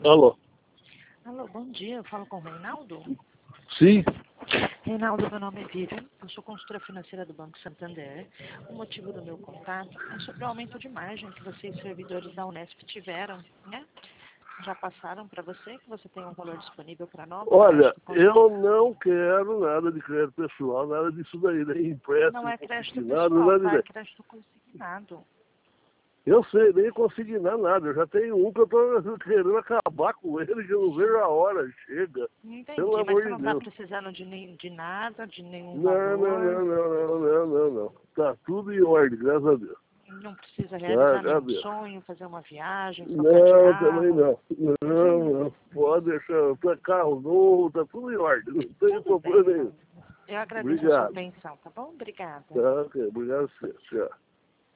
Alô? Alô, bom dia. Eu falo com o Reinaldo. Sim? Reinaldo, meu nome é Vivian. Eu sou consultora financeira do Banco Santander. O motivo do meu contato é sobre o aumento de margem que vocês, servidores da Unesp, tiveram, né? Já passaram para você que você tem um valor disponível para nova Olha, crédito eu consignado? não quero nada de crédito pessoal, nada disso daí, nem Não empréstimo, é crédito consignado, pessoal, nada tá? É daí. crédito consignado. Eu sei, nem consignar nada. Eu já tenho um que eu tô querendo acabar com ele, que eu não vejo a hora. Chega. Pelo Entendi, mas amor você de não está Deus. precisando de nada, de nenhum Não, não, valor. não, não, não, não, não, não. Tá tudo em ordem, graças a Deus. Não precisa Tá, realizar nenhum agradeço. sonho, fazer uma viagem, trocar de Não, também carro. não. Não, não. Pode deixar. Tá carro novo, tá tudo em ordem. Não tem Tudo bem, problema nenhum. Reinaldo. Eu agradeço a sua Obrigado. atenção, tá bom? Obrigada. Tá, ok. Obrigado a você. Tchau.